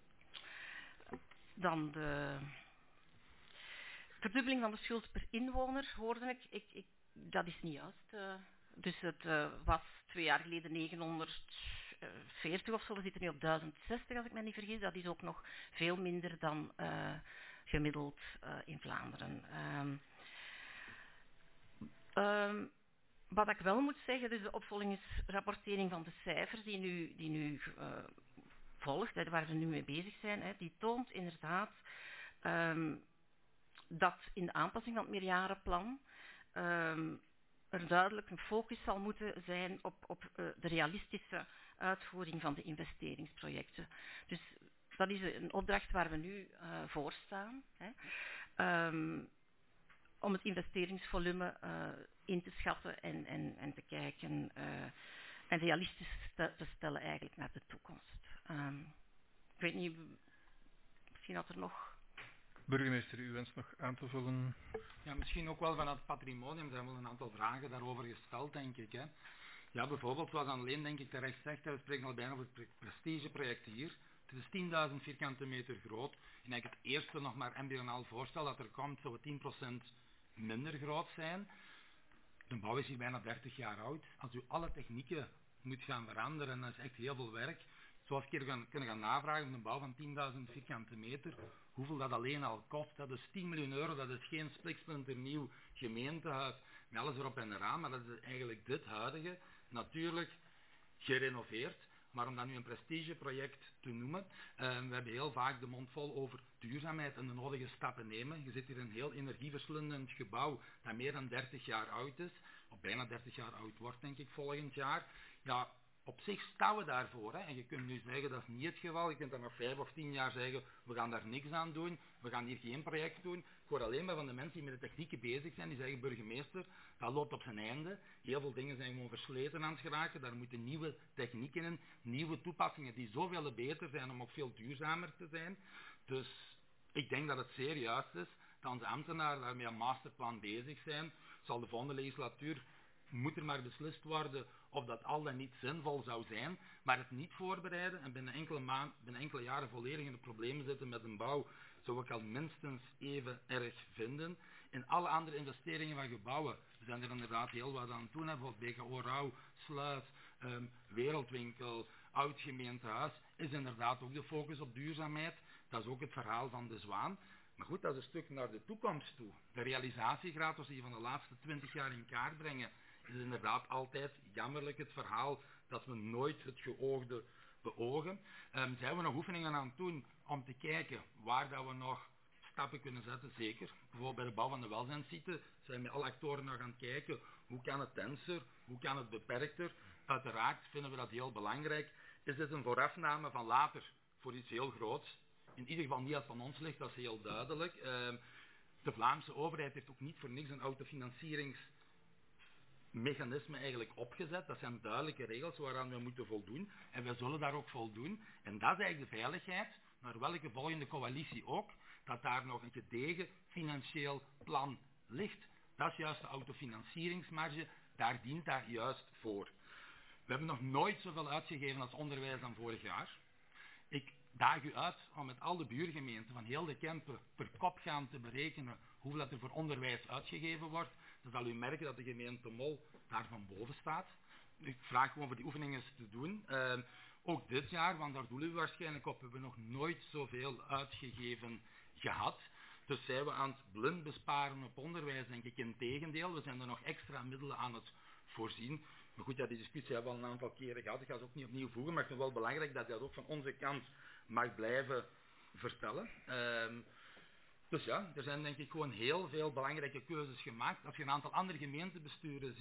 dan de verdubbeling van de schuld per inwoner, hoorde ik. ik, ik dat is niet juist. Uh, dus het uh, was twee jaar geleden negenhonderdveertig of zo. We zitten nu op duizend zestig, als ik me niet vergis. Dat is ook nog veel minder dan uh, gemiddeld uh, in Vlaanderen. Um, um, Wat ik wel moet zeggen, dus de opvolgingsrapportering van de cijfers die nu, die nu uh, volgt, hè, waar we nu mee bezig zijn, hè, die toont inderdaad um, dat in de aanpassing van het meerjarenplan um, er duidelijk een focus zal moeten zijn op, op uh, de realistische uitvoering van de investeringsprojecten. Dus dat is een opdracht waar we nu uh, voor staan. Hè. Um, om het investeringsvolume uh, in te schatten en, en, en te kijken uh, en realistisch te, te stellen eigenlijk naar de toekomst. Um, ik weet niet, misschien had er nog... Burgemeester, u wenst nog aan te vullen? Ja, misschien ook wel vanuit het patrimonium. Er zijn wel een aantal vragen daarover gesteld, denk ik. Hè. Ja, bijvoorbeeld, zoals Anneleen denk ik terecht zegt, we spreken al bijna over het prestigeproject hier. Het is tienduizend vierkante meter groot. En eigenlijk het eerste nog maar embryonaal voorstel dat er komt, zou het tien procent minder groot zijn. De bouw is hier bijna dertig jaar oud. Als u alle technieken moet gaan veranderen, dat is echt heel veel werk. Zoals ik hier gaan, kunnen gaan navragen om de bouw van tienduizend vierkante meter, hoeveel dat alleen al kost. Dat is tien miljoen euro, dat is geen spliksplinternieuw gemeentehuis met alles erop en eraan, maar dat is eigenlijk dit huidige, natuurlijk gerenoveerd. Maar om dat nu een prestigeproject te noemen, uh, we hebben heel vaak de mond vol over duurzaamheid en de nodige stappen nemen. Je zit hier in een heel energieverslindend gebouw dat meer dan dertig jaar oud is, of bijna dertig jaar oud wordt denk ik volgend jaar. Ja, op zich staan we daarvoor. Hè. En je kunt nu zeggen dat is niet het geval. Je kunt dan nog vijf of tien jaar zeggen, we gaan daar niks aan doen, we gaan hier geen project doen. Ik hoor alleen maar van de mensen die met de technieken bezig zijn, die zeggen, burgemeester, dat loopt op zijn einde. Heel veel dingen zijn gewoon versleten aan het geraken, daar moeten nieuwe technieken in, nieuwe toepassingen die zoveel beter zijn om ook veel duurzamer te zijn. Dus ik denk dat het zeer juist is dat onze ambtenaren daarmee een masterplan bezig zijn. Zal de volgende legislatuur moet er maar beslist worden of dat al dan niet zinvol zou zijn, maar het niet voorbereiden en binnen enkele, maand, binnen enkele jaren volledig in de problemen zitten met een bouw, zou ik al minstens even erg vinden. In alle andere investeringen van gebouwen, we zijn er inderdaad heel wat aan het doen, bijvoorbeeld B K O Rauw, Sluis, um, Wereldwinkel, Oud Gemeentehuis, is inderdaad ook de focus op duurzaamheid. Dat is ook het verhaal van de Zwaan. Maar goed, dat is een stuk naar de toekomst toe. De realisatiegraad, als die van de laatste twintig jaar in kaart brengen, is inderdaad altijd jammerlijk het verhaal dat we nooit het geoogde beogen. Um, zijn we nog oefeningen aan het doen om te kijken waar dat we nog stappen kunnen zetten? Zeker. Bijvoorbeeld bij de bouw van de welzijnssite zijn we met alle actoren nog aan het kijken. Hoe kan het denser? Hoe kan het beperkter? Uiteraard vinden we dat heel belangrijk. Is dit een voorafname van later voor iets heel groots? In ieder geval niet als het van ons ligt, dat is heel duidelijk. Um, de Vlaamse overheid heeft ook niet voor niks een autofinancieringsmechanisme eigenlijk opgezet. Dat zijn duidelijke regels waaraan we moeten voldoen. En wij zullen daar ook voldoen. En dat is eigenlijk de veiligheid, naar welke volgende coalitie ook, dat daar nog een gedegen financieel plan ligt. Dat is juist de autofinancieringsmarge, daar dient dat juist voor. We hebben nog nooit zoveel uitgegeven als onderwijs dan vorig jaar. Ik daag u uit om met al de buurgemeenten van heel de Kempen per kop gaan te berekenen hoeveel dat er voor onderwijs uitgegeven wordt. Dan zal u merken dat de gemeente Mol daar van boven staat. Ik vraag gewoon voor die oefeningen eens te doen. Uh, ook dit jaar, want daar doelen we waarschijnlijk op, hebben we nog nooit zoveel uitgegeven gehad. Dus zijn we aan het blind besparen op onderwijs, denk ik. Integendeel, we zijn er nog extra middelen aan het voorzien. Maar goed, ja, die discussie hebben we al een aantal keren gehad. Ik ga ze ook niet opnieuw voegen, maar ik vind het wel belangrijk dat dat ook van onze kant mag blijven vertellen. Um, dus ja, er zijn denk ik gewoon heel veel belangrijke keuzes gemaakt. Als je een aantal andere gemeentebesturen ziet,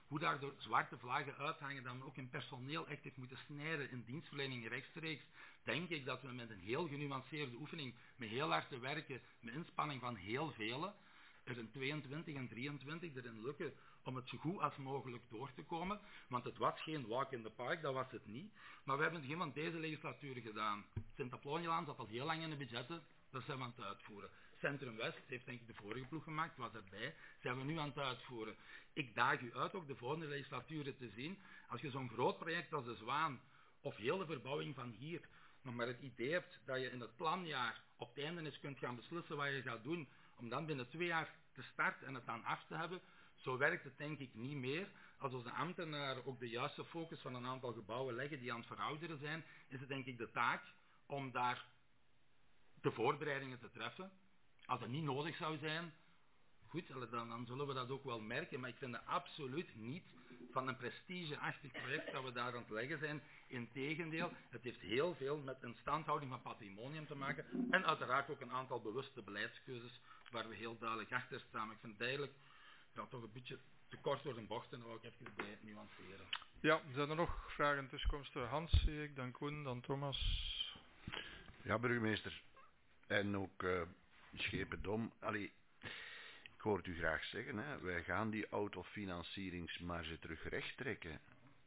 hoe daar door zwarte vlaggen uithangen, dat men ook in personeel echt heeft moeten snijden in dienstverlening rechtstreeks, denk ik dat we met een heel genuanceerde oefening, met heel hard te werken, met inspanning van heel velen, er in tweeëntwintig en drieëntwintig erin lukken om het zo goed als mogelijk door te komen. Want het was geen walk in the park, dat was het niet. Maar we hebben het begin van deze legislatuur gedaan. Sint-Apollonielaan zat al heel lang in de budgetten, dat zijn we aan het uitvoeren. Centrum West heeft denk ik de vorige ploeg gemaakt, was erbij, zijn we nu aan het uitvoeren. Ik daag u uit ook de volgende legislaturen te zien, als je zo'n groot project als de Zwaan, of heel de verbouwing van hier, nog maar het idee hebt dat je in het planjaar op het einde eens kunt gaan beslissen wat je gaat doen, om dan binnen twee jaar te starten en het dan af te hebben, zo werkt het denk ik niet meer. Als onze ambtenaren ook de juiste focus van een aantal gebouwen leggen die aan het verouderen zijn, is het denk ik de taak om daar de voorbereidingen te treffen. Als het niet nodig zou zijn, goed, dan, dan zullen we dat ook wel merken, maar ik vind het absoluut niet van een prestigeachtig project dat we daar aan het leggen zijn. Integendeel, het heeft heel veel met instandhouding van patrimonium te maken en uiteraard ook een aantal bewuste beleidskeuzes waar we heel duidelijk achter staan. Maar ik vind het eigenlijk ja, toch een beetje te kort door de bocht en dan wil ik even bij nuanceren. Ja, zijn er nog vragen tussenkomsten? Hans, zie ik, dan Koen, dan Thomas. Ja, burgemeester. En ook uh, Schependom. Allee, ik hoor het u graag zeggen, hè. Wij gaan die autofinancieringsmarge terug recht trekken.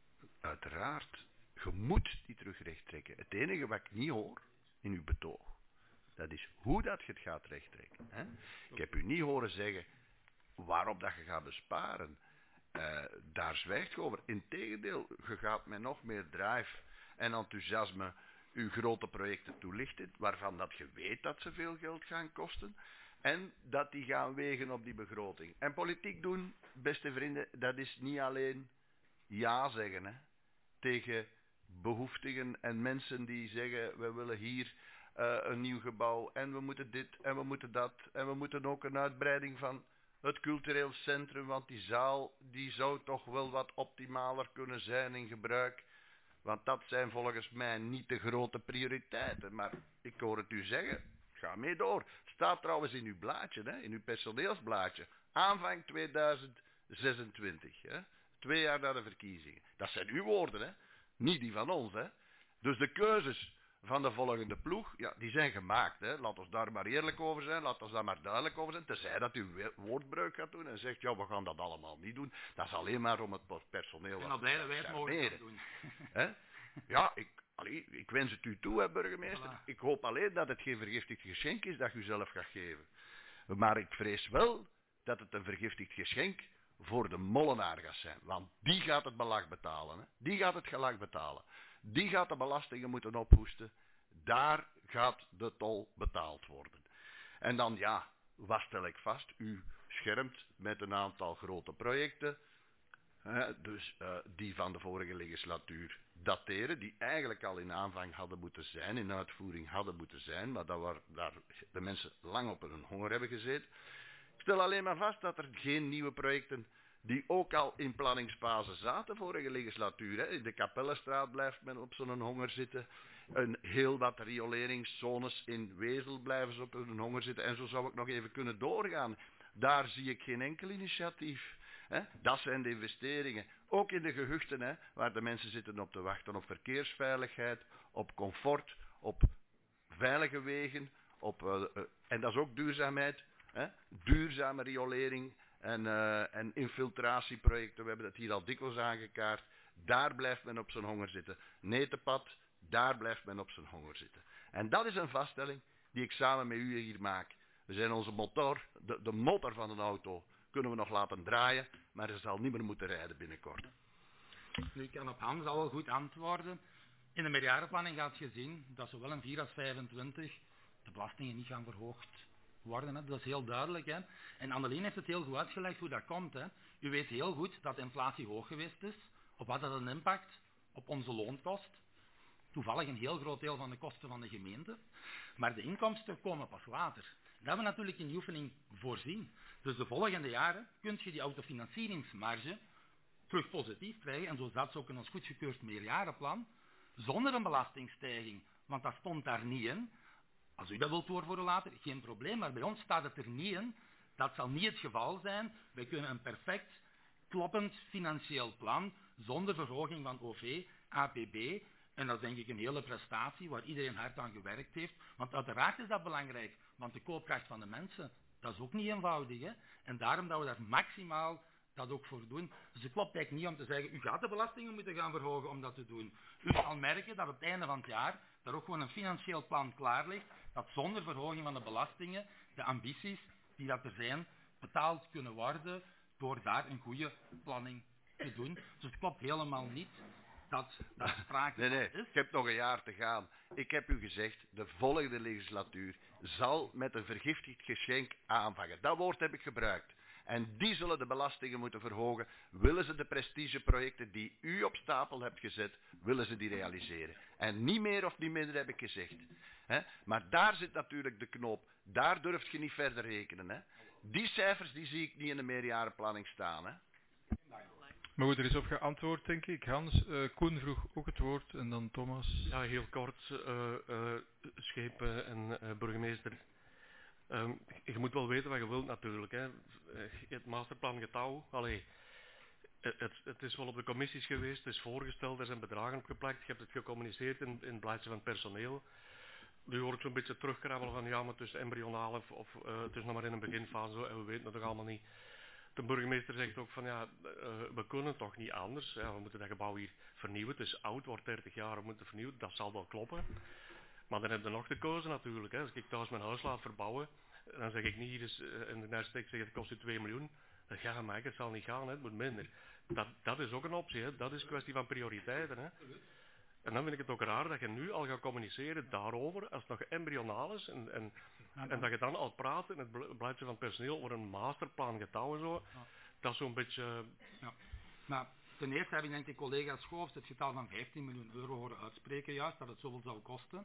Uiteraard. Je moet die terug recht trekken. Het enige wat ik niet hoor in uw betoog, dat is hoe dat je het gaat recht trekken. Hè. Ik heb u niet horen zeggen waarop dat je gaat besparen. Uh, daar zwijgt je over. Integendeel, je gaat met nog meer drive en enthousiasme uw grote projecten toelichten, waarvan dat je weet dat ze veel geld gaan kosten, en dat die gaan wegen op die begroting. En politiek doen, beste vrienden, dat is niet alleen ja zeggen, hè, tegen behoeftigen en mensen die zeggen, we willen hier uh, een nieuw gebouw, en we moeten dit, en we moeten dat, en we moeten ook een uitbreiding van het cultureel centrum, want die zaal, die zou toch wel wat optimaler kunnen zijn in gebruik. Want dat zijn volgens mij niet de grote prioriteiten. Maar ik hoor het u zeggen, ga mee door. Het staat trouwens in uw blaadje, hè, in uw personeelsblaadje. Aanvang tweeduizend zesentwintig. Hè, twee jaar na de verkiezingen. Dat zijn uw woorden, hè, niet die van ons. Hè. Dus de keuzes van de volgende ploeg, ja, die zijn gemaakt. Hè. Laat ons daar maar eerlijk over zijn, laat ons daar maar duidelijk over zijn. Tenzij dat u woordbreuk gaat doen en zegt, ja, we gaan dat allemaal niet doen. Dat is alleen maar om het personeel... Ik ben al blij dat wij het mogen gaan doen. Hè? Ja, ik, allee, ik wens het u toe, hè, burgemeester. Voilà. Ik hoop alleen dat het geen vergiftigd geschenk is dat u zelf gaat geven. Maar ik vrees wel dat het een vergiftigd geschenk voor de molenaar gaat zijn. Want die gaat het belag betalen. Hè? Die gaat het gelag betalen. Die gaat de belastingen moeten ophoesten. Daar gaat de tol betaald worden. En dan, ja, wat stel ik vast? U schermt met een aantal grote projecten. Hè, dus uh, die van de vorige legislatuur dateren. Die eigenlijk al in aanvang hadden moeten zijn. In uitvoering hadden moeten zijn. Maar dat waar, daar de mensen lang op hun honger hebben gezeten. Ik stel alleen maar vast dat er geen nieuwe projecten die ook al in planningsfase zaten vorige legislatuur. Hè. In de Kapellenstraat blijft men op zo'n honger zitten. Een heel wat rioleringszones in Wezel blijven ze op hun honger zitten. En zo zou ik nog even kunnen doorgaan. Daar zie ik geen enkel initiatief. Hè. Dat zijn de investeringen. Ook in de gehuchten, hè, waar de mensen zitten op te wachten op verkeersveiligheid, op comfort, op veilige wegen. Op, uh, uh, en dat is ook duurzaamheid. Hè. Duurzame riolering. En, uh, en infiltratieprojecten, we hebben dat hier al dikwijls aangekaart. Daar blijft men op zijn honger zitten. Netenpad, daar blijft men op zijn honger zitten. En dat is een vaststelling die ik samen met u hier maak. We zijn onze motor, de, de motor van een auto, kunnen we nog laten draaien, maar ze zal niet meer moeten rijden binnenkort. Nu, ik kan op Hans al wel goed antwoorden. In de meerjarenplanning gaat je zien dat zowel in vier als vijfentwintig de belastingen niet gaan verhoogd worden. Hè. Dat is heel duidelijk. Hè. En Annelien heeft het heel goed uitgelegd hoe dat komt. Hè. U weet heel goed dat de inflatie hoog geweest is. Op wat dat een impact op onze loonkost. Toevallig een heel groot deel van de kosten van de gemeente. Maar de inkomsten komen pas later. Dat hebben we natuurlijk in die oefening voorzien. Dus de volgende jaren kun je die autofinancieringsmarge terug positief krijgen. En zo zat ze ook in ons goedgekeurd meerjarenplan. Zonder een belastingstijging. Want dat stond daar niet in. Als u dat wilt doorvoeren later, geen probleem. Maar bij ons staat het er niet in. Dat zal niet het geval zijn. Wij kunnen een perfect kloppend financieel plan, zonder verhoging van O V, A P B. En dat is denk ik een hele prestatie waar iedereen hard aan gewerkt heeft. Want uiteraard is dat belangrijk, want de koopkracht van de mensen, dat is ook niet eenvoudig. Hè? En daarom dat we daar maximaal dat ook voor doen. Dus het klopt eigenlijk niet om te zeggen, u gaat de belastingen moeten gaan verhogen om dat te doen. U zal merken dat op het einde van het jaar er ook gewoon een financieel plan klaar ligt, dat zonder verhoging van de belastingen de ambities die dat er zijn, betaald kunnen worden door daar een goede planning te doen. Dus het klopt helemaal niet dat dat sprake nee, nee, van is. ik heb nog een jaar te gaan. Ik heb u gezegd, de volgende legislatuur zal met een vergiftigd geschenk aanvangen. Dat woord heb ik gebruikt. En die zullen de belastingen moeten verhogen. Willen ze de prestigeprojecten die u op stapel hebt gezet, willen ze die realiseren. En niet meer of niet minder heb ik gezegd. He? Maar daar zit natuurlijk de knoop. Daar durf je niet verder rekenen. He? Die cijfers die zie ik niet in de meerjarenplanning staan. He? Maar goed, er is op geantwoord, denk ik. Hans, uh, Koen vroeg ook het woord en dan Thomas. Ja, heel kort, uh, uh, schepen en uh, burgemeester. Um, je moet wel weten wat je wilt natuurlijk. Hè. Het masterplan getouw, allee, het, het is wel op de commissies geweest, het is voorgesteld, er zijn bedragen opgeplakt, je hebt het gecommuniceerd in, in het blaadje van het personeel. Nu hoor ik zo'n beetje terugkrabbelen van ja, maar het is embryonaal of, of uh, het is nog maar in een beginfase zo, en we weten het nog allemaal niet. De burgemeester zegt ook van ja, uh, we kunnen toch niet anders, ja, we moeten dat gebouw hier vernieuwen, het is oud, wordt dertig jaar, we moeten vernieuwen, dat zal wel kloppen. Maar dan heb je nog te kozen natuurlijk. Hè. Als ik thuis mijn huis laat verbouwen, dan zeg ik niet hier is, uh, in de architect zegt het kost u twee miljoen. Dat gaat maar, het zal niet gaan, hè. Het moet minder. Dat, dat is ook een optie, hè. Dat is een kwestie van prioriteiten. Hè. En dan vind ik het ook raar dat je nu al gaat communiceren daarover, als het nog embryonaal is, en, en, en dat je dan al praat in het blaadje van het personeel over een masterplan getouw en zo. Ja. Dat is zo'n beetje... Uh, ja. Maar ten eerste heb ik denk ik collega Schoofs het getal van vijftien miljoen euro horen uitspreken juist, dat het zoveel zou kosten.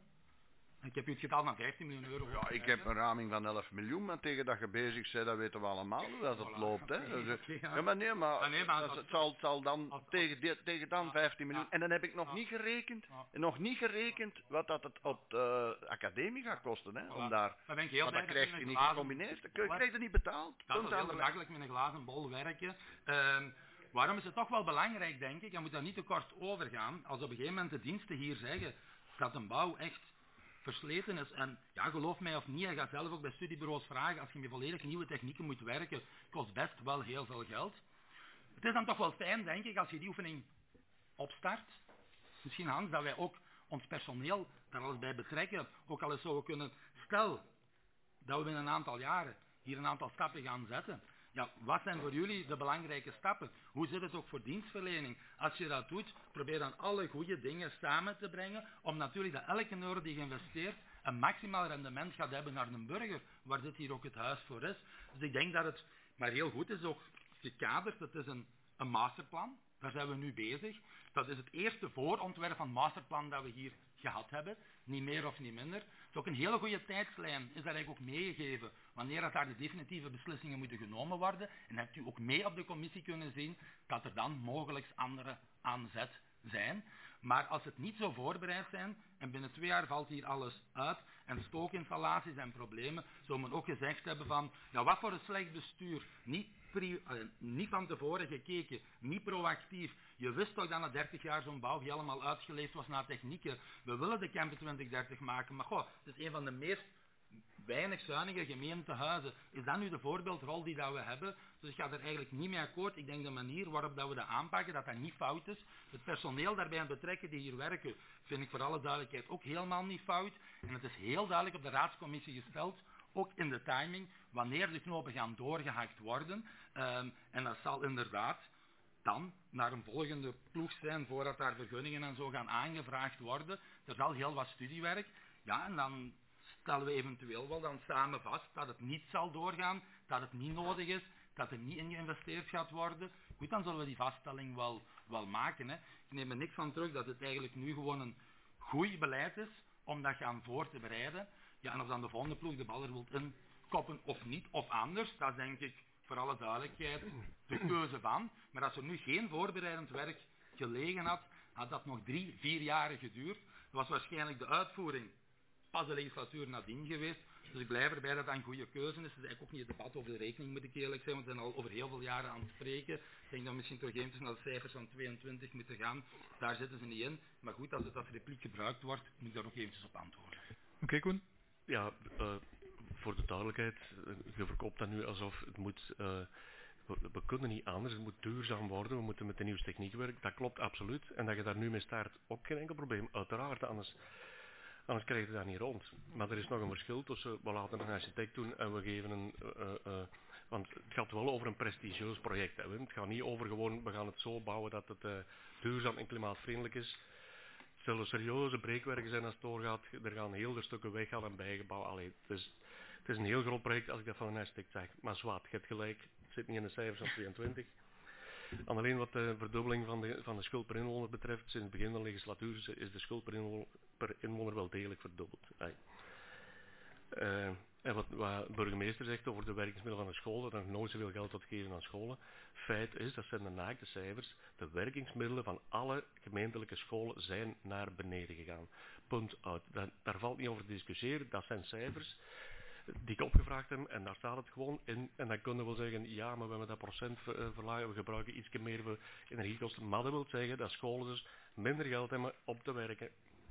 Ik heb u het getal van vijftien miljoen euro. Ja, ik heb een raming van elf miljoen, maar tegen dat je bezig bent, dat weten we allemaal hoe dat het loopt. Hè. Dus, ja, maar nee, maar, ja, nee, maar dat, het, zal, het zal dan als, tegen, die, tegen dan vijftien miljoen. En dan heb ik nog ja. niet gerekend, ja. nog niet gerekend wat dat het op de academie gaat kosten. Hè, om daar, dan ben ik heel maar dat krijg je niet gecombineerd, dat krijg je niet betaald. Dat is heel gemakkelijk met een glazen bol werken. Um, waarom is het toch wel belangrijk, denk ik, je moet daar niet te kort over gaan, als op een gegeven moment de diensten hier zeggen dat een bouw echt versleten is. En ja, geloof mij of niet, je gaat zelf ook bij studiebureaus vragen, als je met volledig nieuwe technieken moet werken, kost best wel heel veel geld. Het is dan toch wel fijn, denk ik, als je die oefening opstart. Misschien, Hans, dat wij ook ons personeel daar alles bij betrekken. Ook al eens zouden kunnen, stel dat we binnen een aantal jaren hier een aantal stappen gaan zetten. Ja, wat zijn voor jullie de belangrijke stappen? Hoe zit het ook voor dienstverlening? Als je dat doet, probeer dan alle goede dingen samen te brengen, om natuurlijk dat elke euro die je investeert een maximaal rendement gaat hebben naar een burger, waar dit hier ook het huis voor is. Dus ik denk dat het maar heel goed is ook gekaderd. Het is een, een masterplan, daar zijn we nu bezig. Dat is het eerste voorontwerp van masterplan dat we hier gehad hebben, niet meer of niet minder. Het is ook een hele goede tijdslijn, is daar eigenlijk ook meegegeven, wanneer dat daar de definitieve beslissingen moeten genomen worden. En hebt u ook mee op de commissie kunnen zien dat er dan mogelijk andere aanzet zijn. Maar als het niet zo voorbereid zijn, en binnen twee jaar valt hier alles uit, en stookinstallaties en problemen, zou men ook gezegd hebben van, ja, wat voor een slecht bestuur, niet, pri, uh, niet van tevoren gekeken, niet proactief. Je wist toch dat na dertig jaar zo'n bouw helemaal uitgeleefd was naar technieken. We willen de Campus twintig dertig maken, maar goh, het is een van de meest weinig zuinige gemeentehuizen. Is dat nu de voorbeeldrol die dat we hebben? Dus ik ga er eigenlijk niet mee akkoord. Ik denk de manier waarop dat we dat aanpakken, dat dat niet fout is. Het personeel daarbij aan betrekken die hier werken, vind ik voor alle duidelijkheid ook helemaal niet fout. En het is heel duidelijk op de raadscommissie gesteld, ook in de timing, wanneer de knopen gaan doorgehakt worden. Um, en dat zal inderdaad dan naar een volgende ploeg zijn, voordat daar vergunningen en zo gaan aangevraagd worden. Er zal heel wat studiewerk. Ja, en dan stellen we eventueel wel dan samen vast dat het niet zal doorgaan, dat het niet nodig is, dat er niet in geïnvesteerd gaat worden. Goed, dan zullen we die vaststelling wel, wel maken. Hè. Ik neem er niks van terug dat het eigenlijk nu gewoon een goed beleid is om dat gaan voor te bereiden. Ja, en of dan de volgende ploeg de bal er wilt inkoppen of niet, of anders, dat is denk ik voor alle duidelijkheid de keuze van. Maar als er nu geen voorbereidend werk gelegen had, had dat nog drie, vier jaren geduurd. Dat was waarschijnlijk de uitvoering pas de legislatuur nadien geweest. Dus ik blijf erbij dat dat een goede keuze is. Het is eigenlijk ook niet het debat over de rekening, moet ik eerlijk zijn, want we zijn al over heel veel jaren aan het spreken. Ik denk dat we misschien toch eventjes naar de cijfers van tweeëntwintig moeten gaan. Daar zitten ze niet in. Maar goed, als het als repliek gebruikt wordt, moet ik daar ook eventjes op antwoorden. Oké, okay, Koen? Ja, uh, voor de duidelijkheid, je verkoopt dat nu alsof het moet... Uh, we, we kunnen niet anders, het moet duurzaam worden, we moeten met de nieuwste techniek werken. Dat klopt absoluut. En dat je daar nu mee start, ook geen enkel probleem. Uiteraard, anders... Anders krijg je dat niet rond. Maar er is nog een verschil tussen, we laten een architect doen en we geven een... Uh, uh, want het gaat wel over een prestigieus project. Hè. Het gaat niet over gewoon, we gaan het zo bouwen dat het uh, duurzaam en klimaatvriendelijk is. Het zullen serieuze breekwerken zijn als het doorgaat. Er gaan heel veel stukken weggaan en bijgebouwd. Allee, het, is, het is een heel groot project als ik dat van een architect zeg. Maar zwart, je hebt gelijk, het zit niet in de cijfers van tweeëntwintig. En alleen wat de verdubbeling van de, van de schuld per inwoner betreft, sinds het begin van de legislatuur is de schuld per inwoner, per inwoner wel degelijk verdubbeld. Uh, en wat, wat de burgemeester zegt over de werkingsmiddelen van de scholen, dat er nog nooit zoveel geld wordt gegeven aan scholen. Feit is, dat zijn de naakte cijfers, de werkingsmiddelen van alle gemeentelijke scholen zijn naar beneden gegaan. Punt uit. Daar, daar valt niet over te discussiëren, dat zijn cijfers die ik opgevraagd heb en daar staat het gewoon in. En dan kunnen we wel zeggen, ja, maar we hebben dat procent verlagen, we gebruiken iets meer voor energiekosten. Maar dat wil zeggen dat scholen dus minder geld hebben op te werken.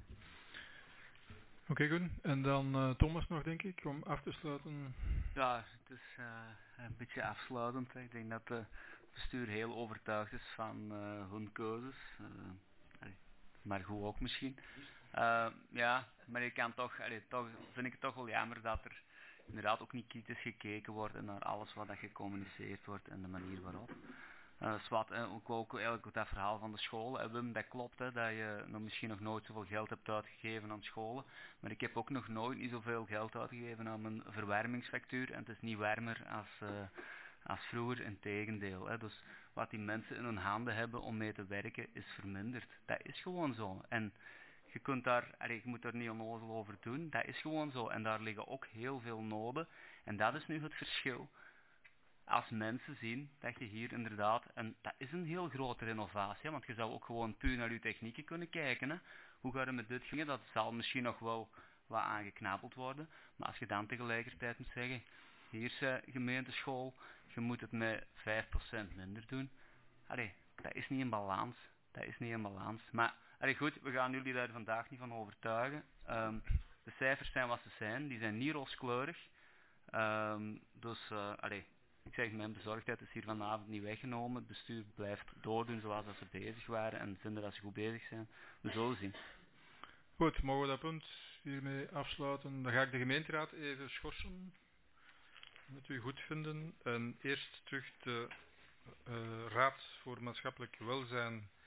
Oké, okay, goed. En dan uh, Thomas nog, denk ik, om af te sluiten. Ja, het is uh, een beetje afsluitend. Hè. Ik denk dat het bestuur heel overtuigd is van uh, hun keuzes. Uh, maar goed ook misschien. Uh, ja, maar ik kan toch, allee, toch, vind ik het toch wel jammer dat er inderdaad ook niet kritisch gekeken wordt naar alles wat dat gecommuniceerd wordt en de manier waarop. Uh, zwart, eh, ook, ook eigenlijk dat verhaal van de scholen, eh, Wim, dat klopt, hè, dat je nog misschien nog nooit zoveel geld hebt uitgegeven aan scholen, maar ik heb ook nog nooit niet zoveel geld uitgegeven aan mijn verwarmingsfactuur en het is niet warmer als, uh, als vroeger, integendeel. Hè. Dus wat die mensen in hun handen hebben om mee te werken is verminderd. Dat is gewoon zo. En je kunt daar, je moet daar niet onnozel over doen, dat is gewoon zo. En daar liggen ook heel veel noden. En dat is nu het verschil. Als mensen zien dat je hier inderdaad, en dat is een heel grote renovatie, want je zou ook gewoon puur naar je technieken kunnen kijken. Hè. Hoe gaat het met dit gingen? Dat zal misschien nog wel wat aangeknabbeld worden. Maar als je dan tegelijkertijd moet zeggen, hier is uh, gemeenteschool, je moet het met vijf procent minder doen. Allee, dat is niet in balans. Dat is niet in balans. Maar allee, goed, we gaan jullie daar vandaag niet van overtuigen. Um, de cijfers zijn wat ze zijn, die zijn niet rooskleurig. Um, dus, uh, allee, ik zeg, mijn bezorgdheid is hier vanavond niet weggenomen. Het bestuur blijft doordoen zoals dat ze bezig waren en vinden dat ze goed bezig zijn. We zullen zien. Goed, mogen we dat punt hiermee afsluiten? Dan ga ik de gemeenteraad even schorsen. Met u goed vinden. En eerst terug de uh, Raad voor Maatschappelijk Welzijn